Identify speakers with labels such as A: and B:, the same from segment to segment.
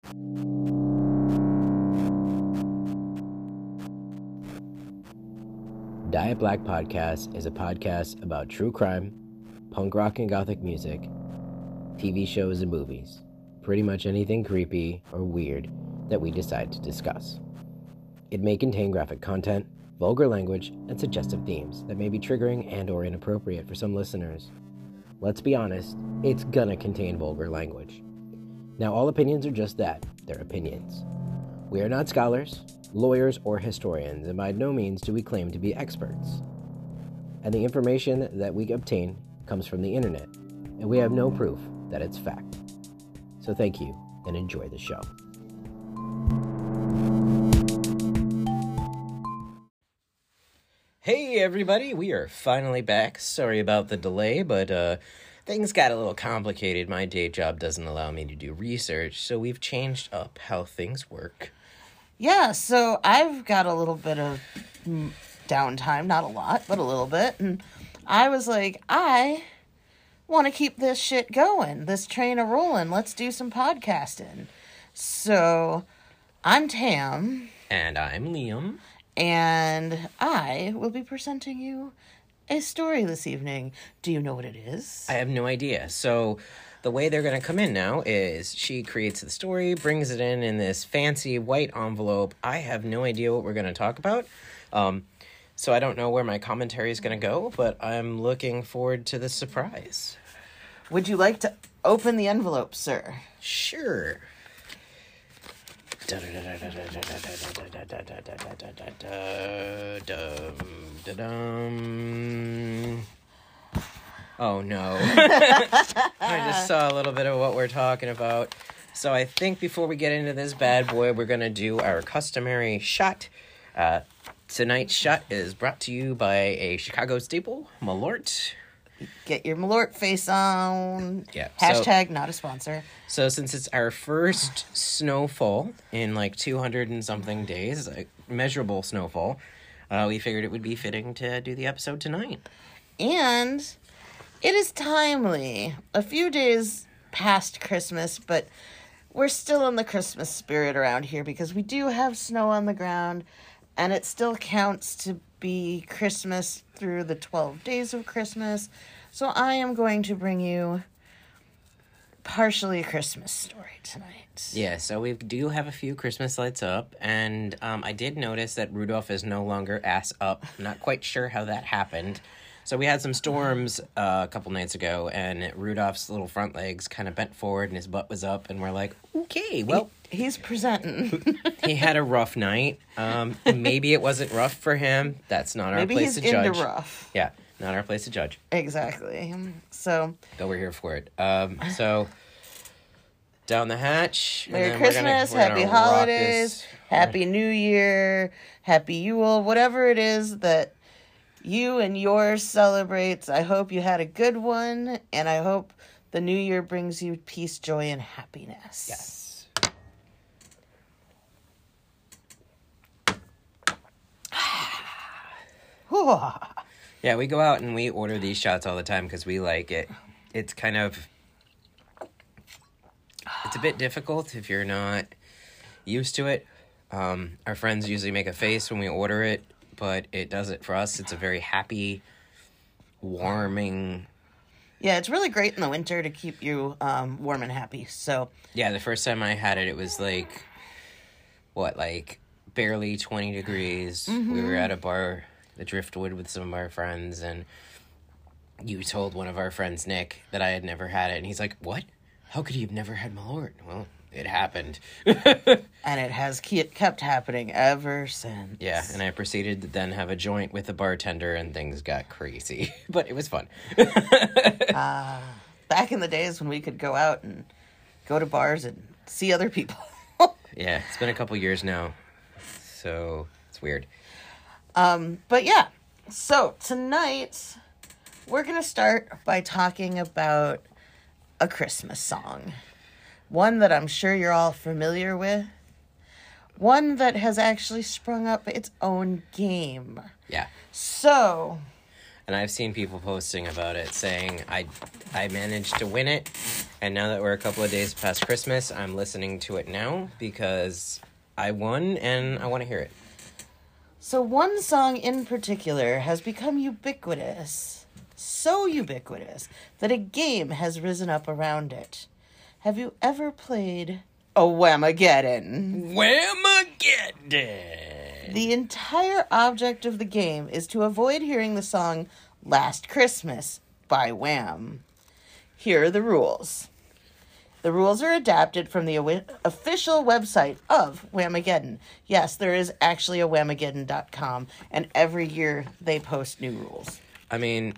A: Diet Black Podcast is a podcast about true crime, punk rock and gothic music, TV shows and movies, pretty much anything creepy or weird that we decide to discuss. It may contain graphic content, vulgar language, and suggestive themes that may be triggering and or inappropriate for some listeners. Let's be honest, it's gonna contain vulgar language. Now, all opinions are just that, they're opinions. We are not scholars, lawyers, or historians, and by no means do we claim to be experts. And the information that we obtain comes from the internet, and we have no proof that it's fact. So thank you, and enjoy the show. Hey everybody, we are finally back. Sorry about the delay, but things got a little complicated. My day job doesn't allow me to do research, so we've changed up how things work.
B: Yeah, so I've got a little bit of downtime, not a lot, but a little bit, and I was like, I want to keep this shit going, this train a-rolling, let's do some podcasting. So, I'm Tam.
A: And I'm Liam.
B: And I will be presenting you a story this evening. Do you know what it is?
A: I have no idea. So the way they're going to come in now is she creates the story, brings it in this fancy white envelope. I have no idea what we're going to talk about. So I don't know where my commentary is going to go, but I'm looking forward to the surprise.
B: Would you like to open the envelope, sir?
A: Sure. Oh no. I just saw a little bit of what we're talking about. So I think before we get into this bad boy, we're going to do our customary shot. Tonight's shot is brought to you by a Chicago staple, Malort.
B: Get your Malort face on.
A: Yeah.
B: Hashtag not a sponsor.
A: So since it's our first snowfall in like 200 and something days, like measurable snowfall, we figured it would be fitting to do the episode tonight.
B: And it is timely. A few days past Christmas, but we're still in the Christmas spirit around here because we do have snow on the ground, and it still counts to be Christmas through the 12 days of Christmas. So I am going to bring you partially a Christmas story tonight.
A: Yeah, so we do have a few Christmas lights up, and I did notice that Rudolph is no longer ass up. I'm not quite sure how that happened. So we had some storms a couple nights ago, and Rudolph's little front legs kind of bent forward, and his butt was up, and we're like, okay, well...
B: He's presenting.
A: He had a rough night. Maybe it wasn't rough for him. That's not our place to judge.
B: Maybe he's into rough.
A: Yeah, not our place to judge.
B: Exactly. So...
A: Though we're here for it. So... Down the hatch.
B: Merry Christmas, Happy Holidays, Happy New Year, Happy Yule, whatever it is that you and yours celebrates. I hope you had a good one, and I hope the new year brings you peace, joy, and happiness.
A: Yes. Yeah, we go out and we order these shots all the time because we like it. It's kind of... It's a bit difficult if you're not used to it. Our friends usually make a face when we order it, but it does it for us. It's a very happy, warming...
B: Yeah, it's really great in the winter to keep you warm and happy, so...
A: Yeah, the first time I had it, it was like, barely 20 degrees. Mm-hmm. We were at a bar, the Driftwood, with some of our friends, and you told one of our friends, Nick, that I had never had it, and he's like, what? How could you have never had Malort? Well, it happened.
B: And it has kept happening ever since.
A: Yeah, and I proceeded to then have a joint with the bartender, and things got crazy. But it was fun.
B: Back in the days when we could go out and go to bars and see other people.
A: Yeah, it's been a couple years now, so it's weird.
B: But yeah, so tonight we're going to start by talking about a Christmas song. One that I'm sure you're all familiar with. One that has actually sprung up its own game.
A: Yeah.
B: So...
A: And I've seen people posting about it saying, I managed to win it, and now that we're a couple of days past Christmas, I'm listening to it now because I won and I want to hear it.
B: So one song in particular has become ubiquitous, so ubiquitous, that a game has risen up around it. Have you ever played a Whamageddon?
A: Whamageddon!
B: The entire object of the game is to avoid hearing the song Last Christmas by Wham. Here are the rules. The rules are adapted from the official website of Whamageddon. Yes, there is actually a Whamageddon.com, and every year they post new rules.
A: I mean,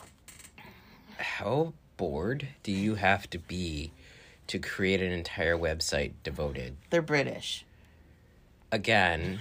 A: how bored do you have to be to create an entire website devoted?
B: They're British.
A: Again.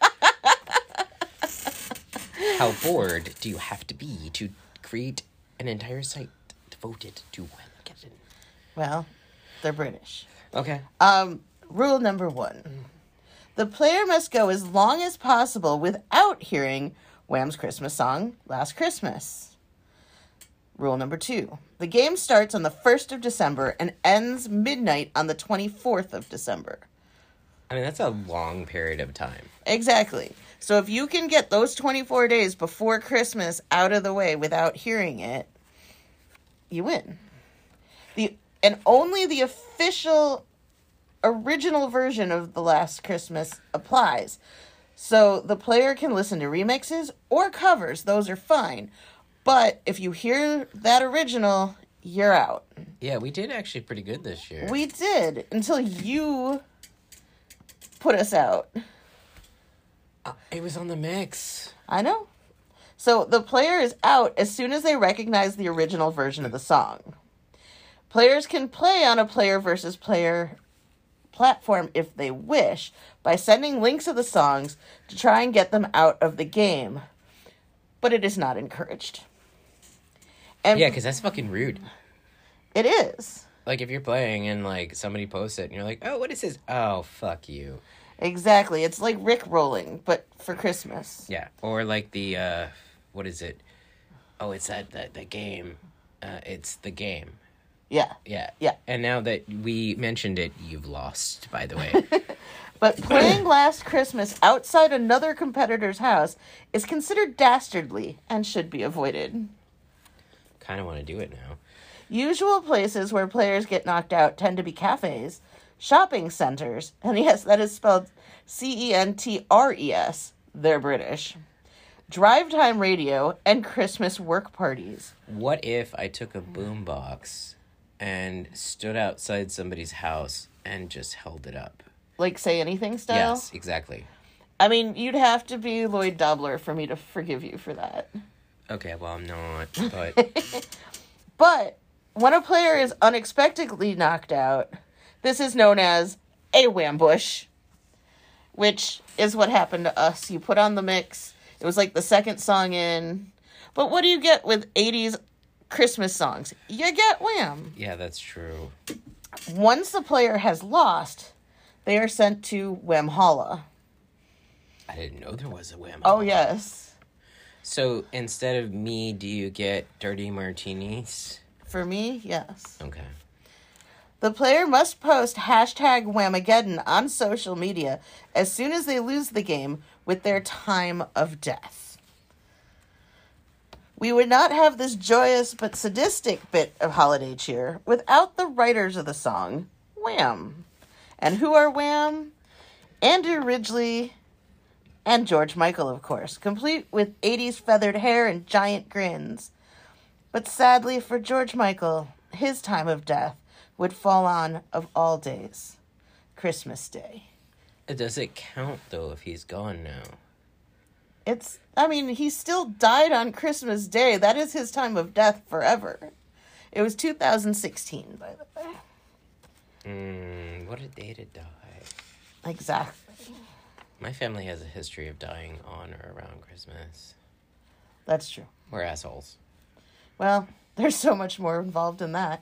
A: How bored do you have to be to create an entire site devoted to Whamageddon?
B: Well, they're British.
A: Okay.
B: Rule number 1. The player must go as long as possible without hearing Wham's Christmas song, Last Christmas. Rule number 2. The game starts on the 1st of December and ends midnight on the 24th of December.
A: I mean, that's a long period of time.
B: Exactly. So if you can get those 24 days before Christmas out of the way without hearing it, you win. And only the official original version of The Last Christmas applies. So the player can listen to remixes or covers. Those are fine. But if you hear that original, you're out.
A: Yeah, we did actually pretty good this year.
B: We did, until you put us out.
A: It was on the mix.
B: I know. So the player is out as soon as they recognize the original version of the song. Players can play on a player versus player platform if they wish by sending links of the songs to try and get them out of the game. But it is not encouraged. And
A: yeah, because that's fucking rude.
B: It is.
A: Like, if you're playing and, like, somebody posts it and you're like, oh, what is this? Oh, fuck you.
B: Exactly. It's like Rickrolling, but for Christmas.
A: Yeah. Or like the, what is it? Oh, it's that game. It's the game.
B: Yeah.
A: Yeah.
B: Yeah.
A: And now that we mentioned it, you've lost, by the way.
B: But playing Last Christmas outside another competitor's house is considered dastardly and should be avoided.
A: Kind of want to do it now.
B: Usual places where players get knocked out tend to be cafes, shopping centers, and yes, that is spelled Centres, they're British, drive time radio, and Christmas work parties.
A: What if I took a boombox and stood outside somebody's house and just held it up?
B: Like Say Anything style?
A: Yes, exactly.
B: I mean, you'd have to be Lloyd Dobler for me to forgive you for that.
A: Okay, well, I'm not, but...
B: But when a player is unexpectedly knocked out, this is known as a whambush, which is what happened to us. You put on the mix. It was like the second song in. But what do you get with 80s Christmas songs? You get Wham.
A: Yeah, that's true.
B: Once the player has lost, they are sent to Whamhalla.
A: I didn't know there was a Wham.
B: Oh, yes.
A: So instead of me, do you get dirty martinis?
B: For me, yes.
A: Okay.
B: The player must post hashtag Whamageddon on social media as soon as they lose the game with their time of death. We would not have this joyous but sadistic bit of holiday cheer without the writers of the song, Wham. And who are Wham? Andrew Ridgeley and George Michael, of course, complete with 80s feathered hair and giant grins. But sadly for George Michael, his time of death would fall on, of all days, Christmas Day.
A: Does it count, though, if he's gone now?
B: He still died on Christmas Day. That is his time of death forever. It was 2016, by the way.
A: What a day to die.
B: Exactly.
A: My family has a history of dying on or around Christmas.
B: That's true.
A: We're assholes.
B: Well, there's so much more involved in that.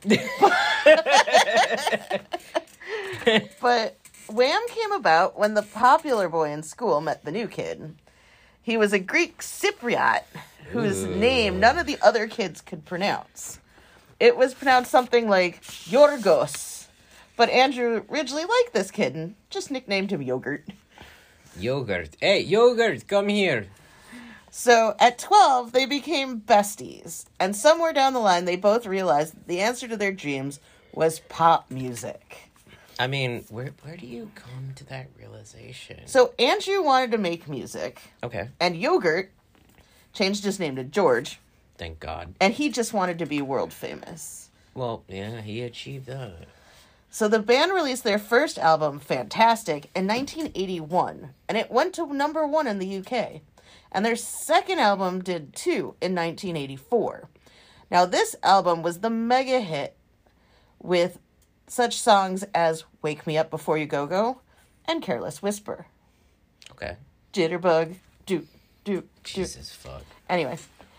B: But Wham came about when the popular boy in school met the new kid. He was a Greek Cypriot whose name none of the other kids could pronounce. It was pronounced something like Yorgos. But Andrew originally liked this kid and just nicknamed him Yogurt.
A: Yogurt. Hey, Yogurt, come here.
B: So at 12, they became besties. And somewhere down the line, they both realized that the answer to their dreams was pop music.
A: I mean, where do you come to that realization?
B: So Andrew wanted to make music.
A: Okay.
B: And Yogurt changed his name to George.
A: Thank God.
B: And he just wanted to be world famous.
A: Well, yeah, he achieved that.
B: So the band released their first album, Fantastic, in 1981. And it went to number 1 in the UK. And their second album did too in 1984. Now this album was the mega hit with such songs as Wake Me Up Before You Go Go and Careless Whisper.
A: Okay.
B: Jitterbug, doot, doot, doot.
A: Jesus fuck.
B: Anyway,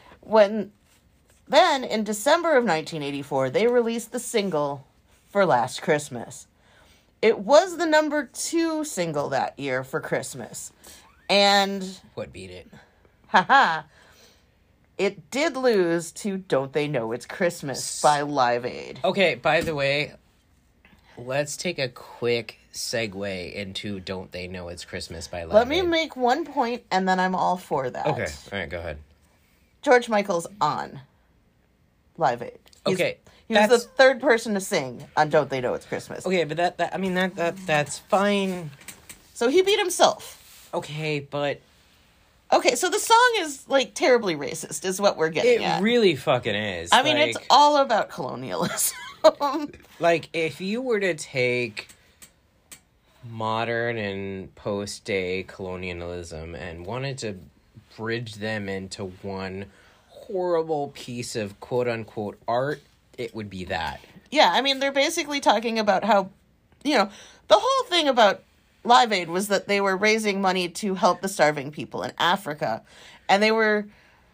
B: then in December of 1984, they released the single For Last Christmas. It was the number 2 single that year for Christmas. And
A: What beat it?
B: It did lose to Don't They Know It's Christmas by Live Aid.
A: Okay, by the way, let's take a quick segue into Don't They Know It's Christmas by Live Aid.
B: Let me make one point, and then I'm all for that.
A: Okay, all right, go ahead.
B: George Michael's on Live Aid.
A: Okay.
B: He was the third person to sing on Don't They Know It's Christmas.
A: Okay, but that's fine.
B: So he beat himself.
A: Okay, but
B: Okay, so the song is, like, terribly racist, is what we're getting at.
A: it really fucking is.
B: I mean, it's all about colonialism.
A: Like, if you were to take modern and post-day colonialism and wanted to bridge them into one horrible piece of quote-unquote art, it would be that.
B: Yeah, I mean, they're basically talking about how, the whole thing about Live Aid was that they were raising money to help the starving people in Africa. And they were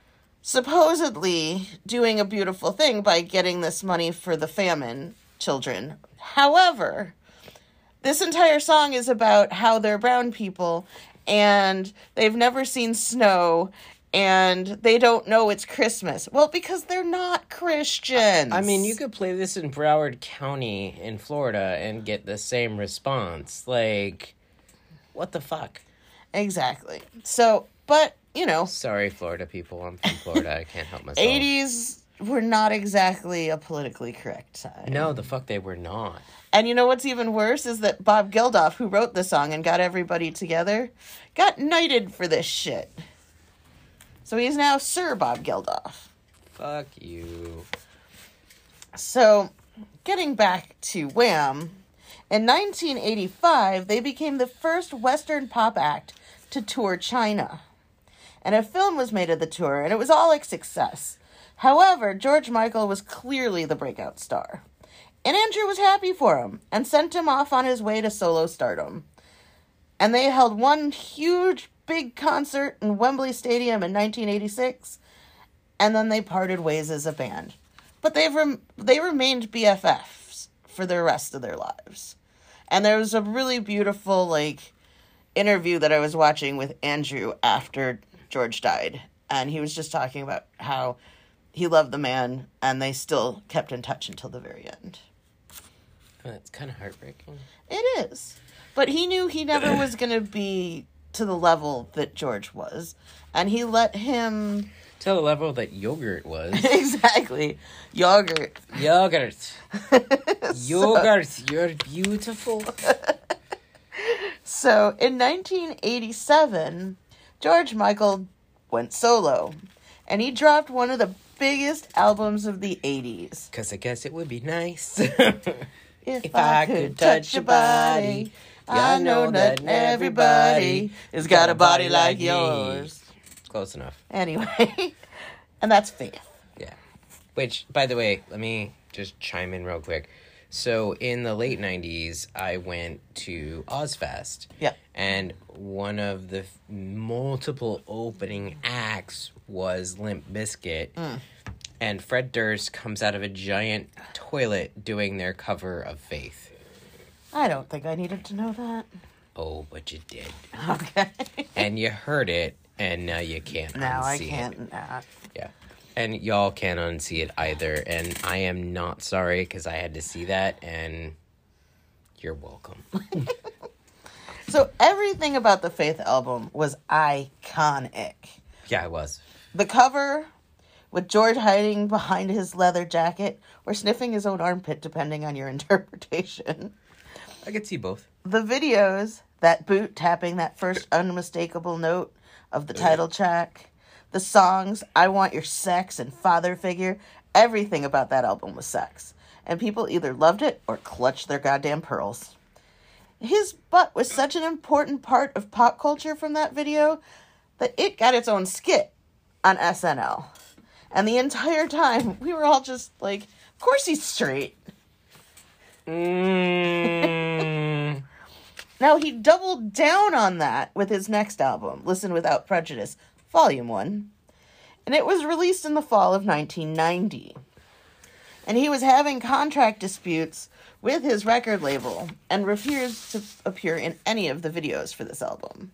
B: supposedly doing a beautiful thing by getting this money for the famine children. However, this entire song is about how they're brown people and they've never seen snow and they don't know it's Christmas. Well, because they're not Christians.
A: I mean, you could play this in Broward County in Florida and get the same response. Like, what the fuck?
B: Exactly. So, but,
A: Sorry, Florida people. I'm from Florida. I can't help myself.
B: 80s were not exactly a politically correct time.
A: No, the fuck they were not.
B: And you know what's even worse is that Bob Geldof, who wrote the song and got everybody together, got knighted for this shit. So he's now Sir Bob Geldof.
A: Fuck you.
B: So, getting back to Wham, in 1985, they became the first Western pop act to tour China. And a film was made of the tour, and it was all a success. However, George Michael was clearly the breakout star. And Andrew was happy for him, and sent him off on his way to solo stardom. And they held one huge, big concert in Wembley Stadium in 1986, and then they parted ways as a band. But they remained BFFs for the rest of their lives. And there was a really beautiful, interview that I was watching with Andrew after George died. And he was just talking about how he loved the man, and they still kept in touch until the very end.
A: That's kind of heartbreaking.
B: It is. But he knew he never was going to be to the level that George was. And he let him...
A: To the level that Yogurt was.
B: Exactly. Yogurt.
A: Yogurt. Yogurt, you're beautiful.
B: So, in 1987, George Michael went solo. And he dropped one of the biggest albums of the 80s.
A: Because I guess it would be nice.
B: If I could touch your body, I know that everybody has got a body like yours.
A: Close enough.
B: Anyway, and that's Faith.
A: Yeah. Which, by the way, let me just chime in real quick. So, in the late 90s, I went to Ozfest.
B: Yeah.
A: And one of the multiple opening acts was Limp Bizkit. And Fred Durst comes out of a giant toilet doing their cover of Faith.
B: I don't think I needed to know that.
A: Oh, but you did.
B: Okay.
A: And you heard it, And now you can't
B: Now I
A: unsee
B: can't.
A: it.
B: Nah.
A: Yeah. And y'all can't unsee it either. And I am not sorry because I had to see that, and you're welcome.
B: So everything about the Faith album was iconic.
A: Yeah, it was.
B: The cover, with George hiding behind his leather jacket or sniffing his own armpit, depending on your interpretation.
A: I could see both.
B: The videos, that boot tapping that first unmistakable note of the title track, the songs, I Want Your Sex and Father Figure, everything about that album was sex. And people either loved it or clutched their goddamn pearls. His butt was such an important part of pop culture from that video that it got its own skit on SNL. And the entire time, we were all just like, of course he's straight. Now, he doubled down on that with his next album, Listen Without Prejudice, Volume 1. And it was released in the fall of 1990. And he was having contract disputes with his record label and refused to appear in any of the videos for this album.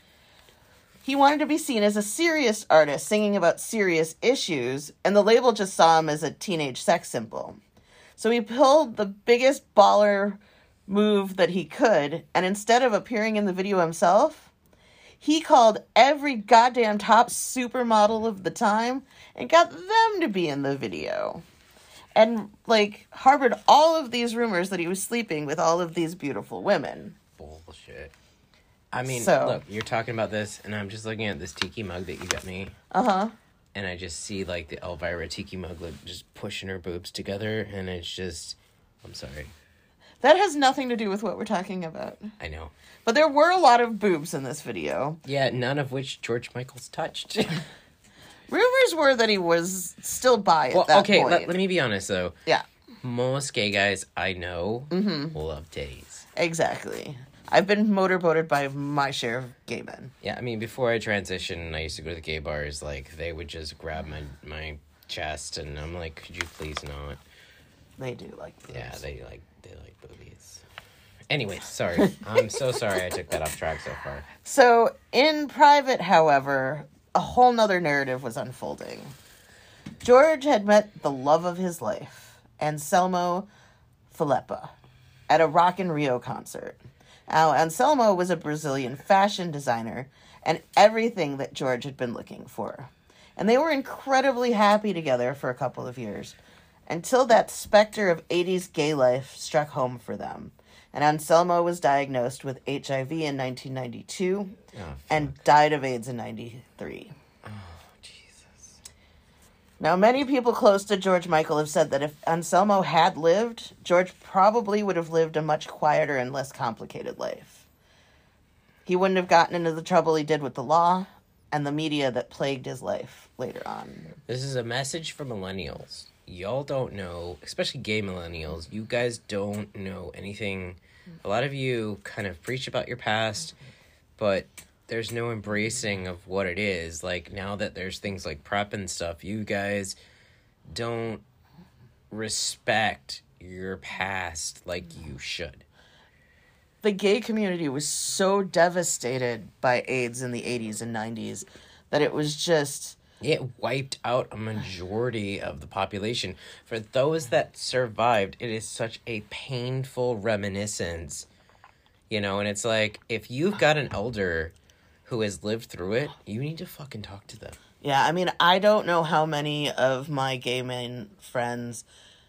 B: He wanted to be seen as a serious artist singing about serious issues, and the label just saw him as a teenage sex symbol. So he pulled the biggest baller move that he could, and instead of appearing in the video himself, he called every goddamn top supermodel of the time and got them to be in the video. And, harbored all of these rumors that he was sleeping with all of these beautiful women.
A: Bullshit. I mean,
B: So,
A: look, you're talking about this, and I'm just looking at this tiki mug that you got me.
B: Uh-huh.
A: And I just see, the Elvira tiki mug, just pushing her boobs together, and it's just... I'm sorry.
B: That has nothing to do with what we're talking about.
A: I know.
B: But there were a lot of boobs in this video.
A: Yeah, none of which George Michael's touched.
B: Rumors were that he was still bi at that point.
A: Let me be honest, though.
B: Yeah.
A: Most gay guys I know love titties.
B: Exactly. I've been motorboated by my share of gay men.
A: Yeah, I mean, before I transitioned, I used to go to the gay bars, they would just grab my chest, and I'm like, could you please not?
B: They do like boobs.
A: Yeah, they like boobies. Anyway, sorry. I'm so sorry I took that off track so far.
B: So, in private, however, a whole nother narrative was unfolding. George had met the love of his life, Anselmo Falepa, at a Rock in Rio concert. Now, Anselmo was a Brazilian fashion designer and everything that George had been looking for. And they were incredibly happy together for a couple of years, until that specter of 80s gay life struck home for them. And Anselmo was diagnosed with HIV in 1992 and died of AIDS in 93.
A: Oh, Jesus.
B: Now, many people close to George Michael have said that if Anselmo had lived, George probably would have lived a much quieter and less complicated life. He wouldn't have gotten into the trouble he did with the law and the media that plagued his life later on.
A: This is a message for millennials. Y'all don't know, especially gay millennials, you guys don't know anything. A lot of you kind of preach about your past, but there's no embracing of what it is. Now that there's things like PrEP and stuff, you guys don't respect your past like you should.
B: The gay community was so devastated by AIDS in the 80s and 90s that it was just...
A: It wiped out a majority of the population. For those that survived, it is such a painful reminiscence. And it's if you've got an elder who has lived through it, you need to fucking talk to them.
B: Yeah, I mean, I don't know how many of my gay men friends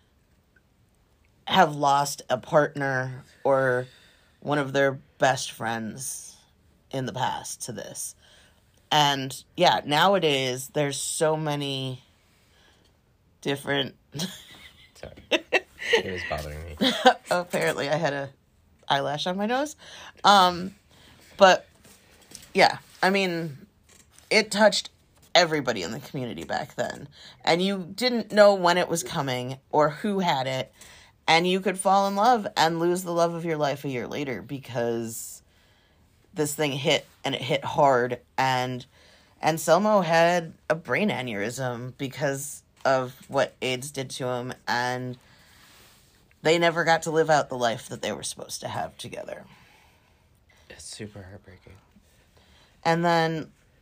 B: have lost a partner or one of their best friends in the past to this. And, yeah, nowadays, there's so many different...
A: Sorry. It was bothering me.
B: Apparently, I had a eyelash on my nose. But, yeah, I mean, it touched everybody in the community back then. And you didn't know when it was coming or who had it. And you could fall in love and lose the love of your life a year later because this thing hit, and it hit hard, and Anselmo had a brain aneurysm because of what AIDS did to him, and they never got to live out the life that they were supposed to have together.
A: It's super heartbreaking.
B: And then,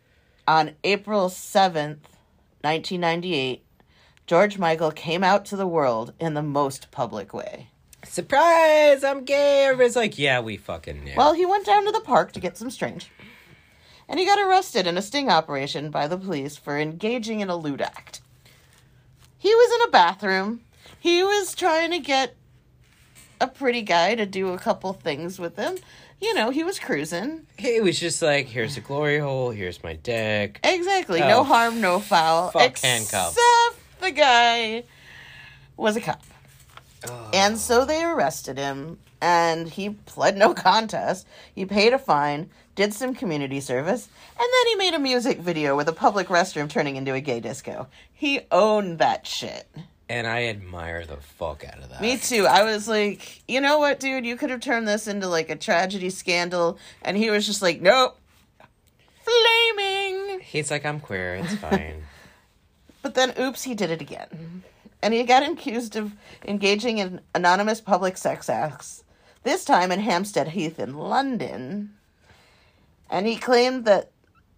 B: On April 7th, 1998, George Michael came out to the world in the most public way.
A: Surprise! I'm gay! Everybody's like, yeah, we fucking knew.
B: Well, he went down to the park to get some strange. And he got arrested in a sting operation by the police for engaging in a lewd act. He was in a bathroom. He was trying to get a pretty guy to do a couple things with him. You know, he was cruising.
A: He was just like, here's a glory hole, here's my dick.
B: Exactly. No harm, no foul.
A: Fuck handcuffs.
B: Except the guy was a cop.
A: Oh.
B: And so they arrested him, and he pled no contest. He paid a fine, did some community service, and then he made a music video with a public restroom turning into a gay disco. He owned that shit.
A: And I admire the fuck out of that.
B: Me too. I was like, you know what, dude? You could have turned this into like a tragedy scandal. And he was just like, nope. Flaming.
A: He's like, I'm queer. It's fine.
B: But then, oops, he did it again. And he got accused of engaging in anonymous public sex acts. This time in Hampstead Heath in London. And he claimed that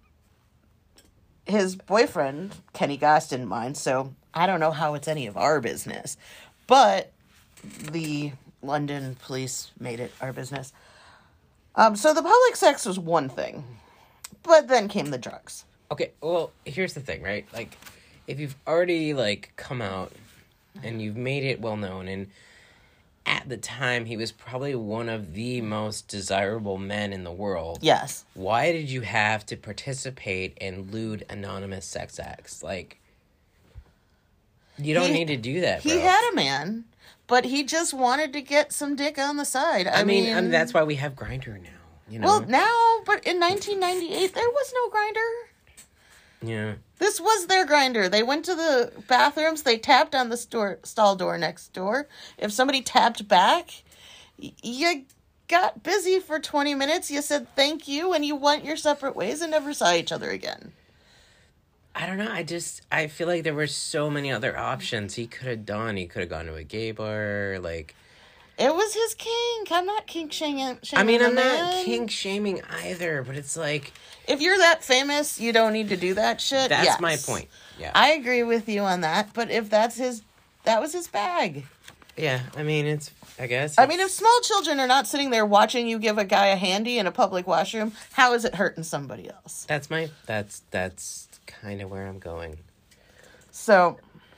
B: his boyfriend, Kenny Goss, didn't mind, so I don't know how it's any of our business. But the London police made it our business. So the public sex was one thing. But then came the drugs.
A: Okay, well, here's the thing, right? Like, if you've already, like, come out and you've made it well known, and at the time he was probably one of the most desirable men in the world.
B: Yes.
A: Why did you have to participate in lewd anonymous sex acts? Like, you don't need to do that, bro.
B: He had a man, but he just wanted to get some dick on the side. I mean,
A: that's why we have Grindr now, you know?
B: Well, now, but in 1998, there was no Grindr.
A: Yeah.
B: This was their Grindr. They went to the bathrooms, they tapped on the stall door next door. If somebody tapped back, you got busy for 20 minutes, you said thank you, and you went your separate ways and never saw each other again.
A: I don't know. I feel like there were so many other options he could have done. He could have gone to a gay bar, like...
B: It was his kink. I'm not kink shaming.
A: I mean, I'm not kink shaming either, but it's like...
B: If you're that famous, you don't need to do that shit.
A: That's my point. Yeah.
B: I agree with you on that, but if that was his bag.
A: Yeah, I mean, I guess.
B: I mean, if small children are not sitting there watching you give a guy a handy in a public washroom, how is it hurting somebody else?
A: That's kind of where I'm going.
B: So,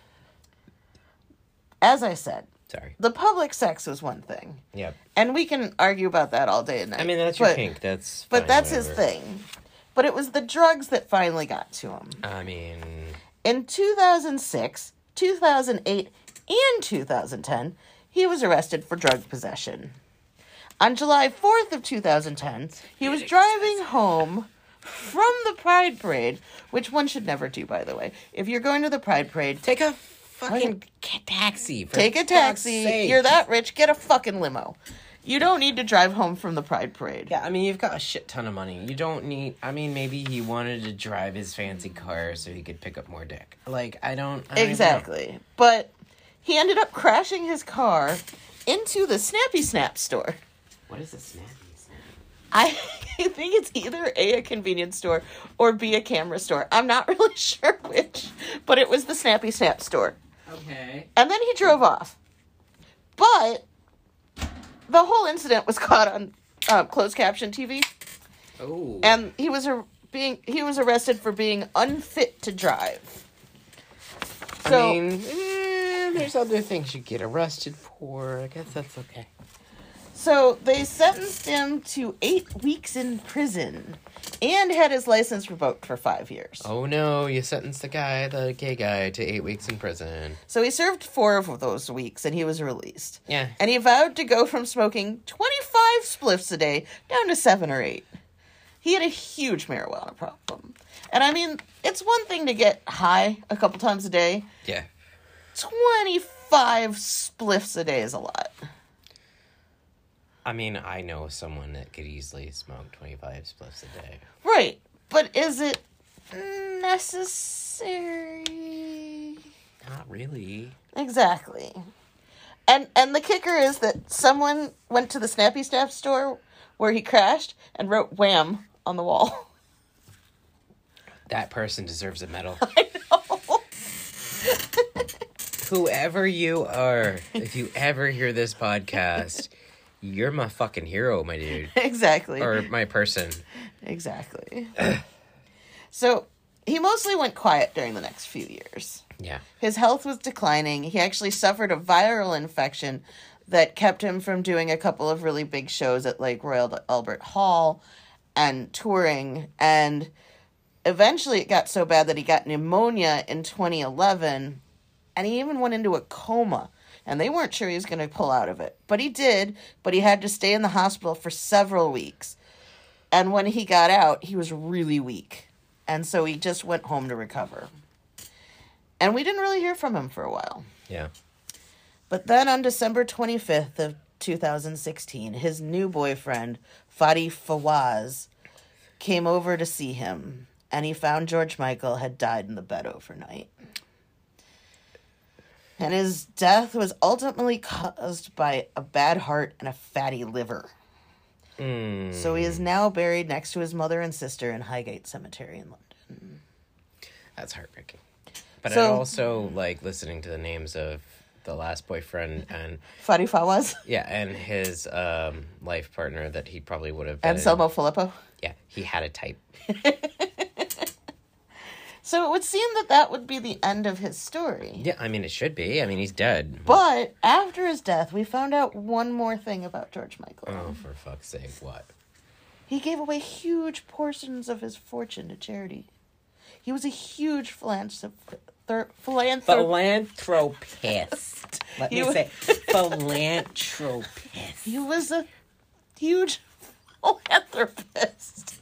B: as I said,
A: sorry,
B: the public sex was one thing.
A: Yep.
B: And we can argue about that all day and night.
A: I mean, that's your kink. That's
B: But
A: fine,
B: that's
A: whatever.
B: his thing. But it was the drugs that finally got to him.
A: I mean...
B: In 2006, 2008, and 2010, he was arrested for drug possession. On July 4th of 2010, he was driving home from the Pride Parade, which one should never do, by the way. If you're going to the Pride Parade,
A: Take a fucking taxi.
B: Take a taxi. You're that rich, get a fucking limo. You don't need to drive home from the Pride Parade.
A: Yeah, I mean, you've got a shit ton of money. You don't need... I mean, maybe he wanted to drive his fancy car so he could pick up more dick. Like, I don't
B: Exactly.
A: know.
B: But he ended up crashing his car into the Snappy Snap store.
A: What is a Snappy Snap?
B: I think it's either A, a convenience store, or B, a camera store. I'm not really sure which, but it was the Snappy Snap store.
A: Okay.
B: And then he drove off. But the whole incident was caught on closed caption TV.
A: Oh.
B: And he was arrested for being unfit to drive. So,
A: I mean, there's other things you get arrested for. I guess that's okay.
B: So they sentenced him to 8 weeks in prison and had his license revoked for 5 years.
A: Oh no, you sentenced the gay guy, to 8 weeks in prison.
B: So he served 4 of those weeks and he was released.
A: Yeah.
B: And he vowed to go from smoking 25 spliffs a day down to 7 or 8. He had a huge marijuana problem. And I mean, it's one thing to get high a couple times a day.
A: Yeah.
B: 25 spliffs a day is a lot.
A: I mean, I know someone that could easily smoke 25 spliffs a day.
B: Right. But is it necessary?
A: Not really.
B: Exactly. And the kicker is that someone went to the Snappy Snap store where he crashed and wrote "Wham" on the wall.
A: That person deserves a medal.
B: I know.
A: Whoever you are, if you ever hear this podcast, you're my fucking hero, my dude.
B: Exactly.
A: Or my person.
B: Exactly. So, he mostly went quiet during the next few years.
A: Yeah.
B: His health was declining. He actually suffered a viral infection that kept him from doing a couple of really big shows at, like, Royal Albert Hall and touring. And eventually it got so bad that he got pneumonia in 2011, and he even went into a coma. And they weren't sure he was going to pull out of it. But he did, but he had to stay in the hospital for several weeks. And when he got out, he was really weak. And so he just went home to recover. And we didn't really hear from him for a while.
A: Yeah.
B: But then on December 25th of 2016, his new boyfriend, Fadi Fawaz, came over to see him. And he found George Michael had died in the bed overnight. And his death was ultimately caused by a bad heart and a fatty liver. So he is now buried next to his mother and sister in Highgate Cemetery in London.
A: That's heartbreaking. But
B: So-
A: I also like listening to the names of the last boyfriend and
B: Fadi Fawaz
A: and his life partner that he probably would have been.
B: and Selmo Filippo.
A: Yeah, he had a type.
B: So it would seem that would be the end of his story.
A: Yeah, I mean, it should be. I mean, he's dead.
B: But after his death, we found out one more thing about George Michael.
A: Oh, for fuck's sake, what?
B: He gave away huge portions of his fortune to charity. He was a huge philanthropist.
A: Philanthropist. Let
B: He
A: me
B: was-
A: say philanthropist.
B: He was a huge philanthropist.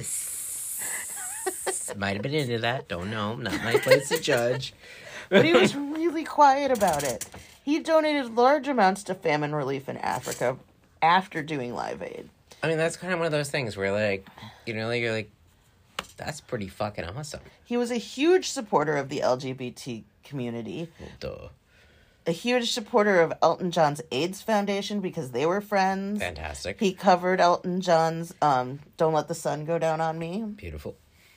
A: Might have been into that. Don't know. Not my place to judge.
B: But he was really quiet about it. He donated large amounts to famine relief in Africa after doing Live Aid.
A: I mean, that's kind of one of those things where, like, you know, like, you're like, that's pretty fucking awesome.
B: He was a huge supporter of the LGBT community.
A: Well, duh.
B: A huge supporter of Elton John's AIDS Foundation because they were friends.
A: Fantastic.
B: He covered Elton John's Don't Let the Sun Go Down on Me.
A: Beautiful.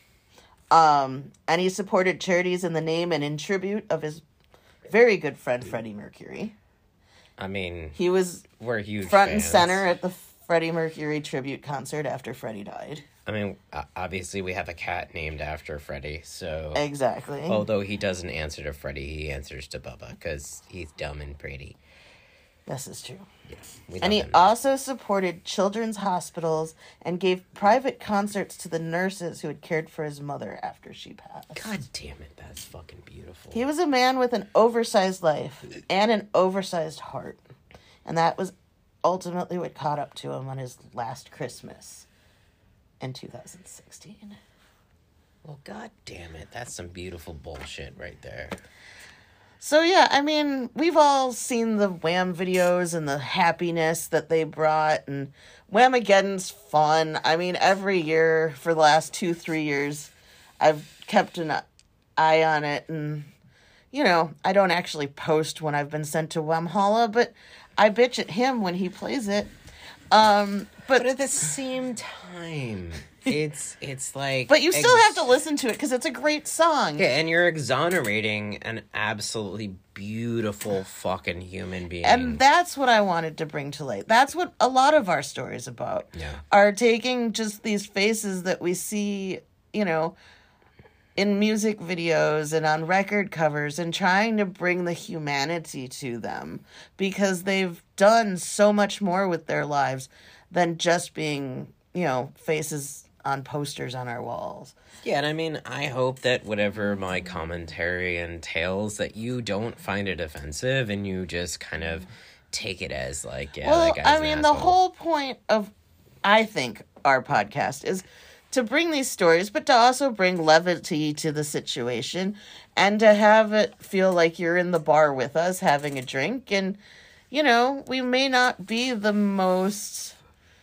B: And he supported charities in the name and in tribute of his very good friend Freddie Mercury.
A: I mean,
B: He was
A: we're huge
B: front and
A: fans.
B: center at the Freddie Mercury tribute concert after Freddie died.
A: I mean, obviously we have a cat named after Freddie, so...
B: Exactly.
A: Although he doesn't answer to Freddie, he answers to Bubba, because he's dumb and pretty.
B: This is true.
A: Yeah, we
B: And
A: love
B: he
A: him.
B: also supported children's hospitals and gave private concerts to the nurses who had cared for his mother after she passed.
A: God damn it, that's fucking beautiful.
B: He was a man with an oversized life and an oversized heart. And that was ultimately what caught up to him on his last Christmas in 2016.
A: Well, god damn it, that's some beautiful bullshit right there.
B: So yeah, I mean, we've all seen the Wham videos and the happiness that they brought, and Whamageddon's fun. I mean, every year for the last 2-3 years, I've kept an eye on it, and, you know, I don't actually post when I've been sent to Whamhalla, but I bitch at him when he plays it.
A: But at the same time, it's like...
B: But you still have to listen to it, because it's a great song.
A: Yeah, and you're exonerating an absolutely beautiful fucking human being.
B: And that's what I wanted to bring to light. That's what a lot of our stories about.
A: Yeah.
B: Are taking just these faces that we see, you know, in music videos and on record covers and trying to bring the humanity to them, because they've done so much more with their lives than just being, you know, faces on posters on our walls.
A: Yeah, and I mean, I hope that whatever my commentary entails, that you don't find it offensive and you just kind of take it as like, yeah,
B: Well,
A: that guy's
B: I
A: an
B: mean, the
A: asshole.
B: whole point of, I think, our podcast is to bring these stories, but to also bring levity to the situation and to have it feel like you're in the bar with us having a drink. And, you know, we may not be the most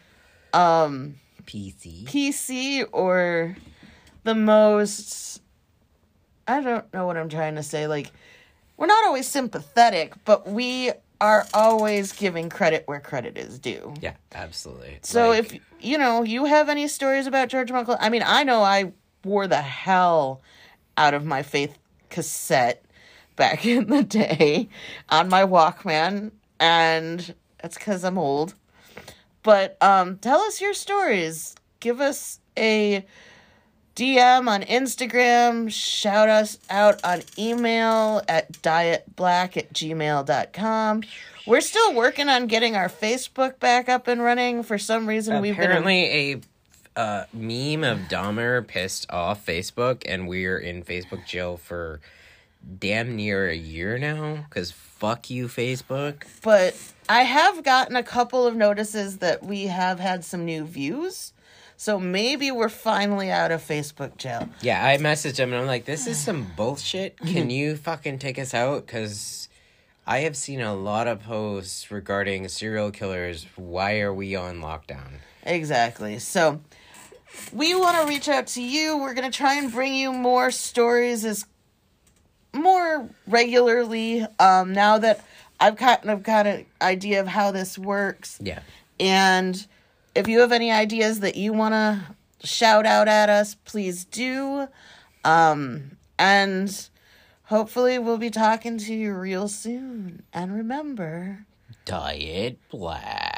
B: PC or the most, I don't know what I'm trying to say. Like, we're not always sympathetic, but we are always giving credit where credit is due.
A: Yeah, absolutely.
B: So
A: Like,
B: if, you know, you have any stories about George Michael, I mean, I know I wore the hell out of my Faith cassette back in the day on my Walkman, and that's because I'm old. But tell us your stories. Give us a DM on Instagram. Shout us out on email at dietblack@gmail.com. We're still working on getting our Facebook back up and running. For some reason,
A: Apparently a meme of Dahmer pissed off Facebook, and we're in Facebook jail for damn near a year now, because fuck you, Facebook.
B: But I have gotten a couple of notices that we have had some new views. So maybe we're finally out of Facebook jail.
A: Yeah, I messaged him and I'm like, this is some bullshit. Can you fucking take us out? Because I have seen a lot of posts regarding serial killers. Why are we on lockdown?
B: Exactly. So we want to reach out to you. We're going to try and bring you more stories more regularly now that I've kind of got an idea of how this works.
A: Yeah.
B: And if you have any ideas that you want to shout out at us, please do. And hopefully we'll be talking to you real soon. And remember,
A: Diet Black.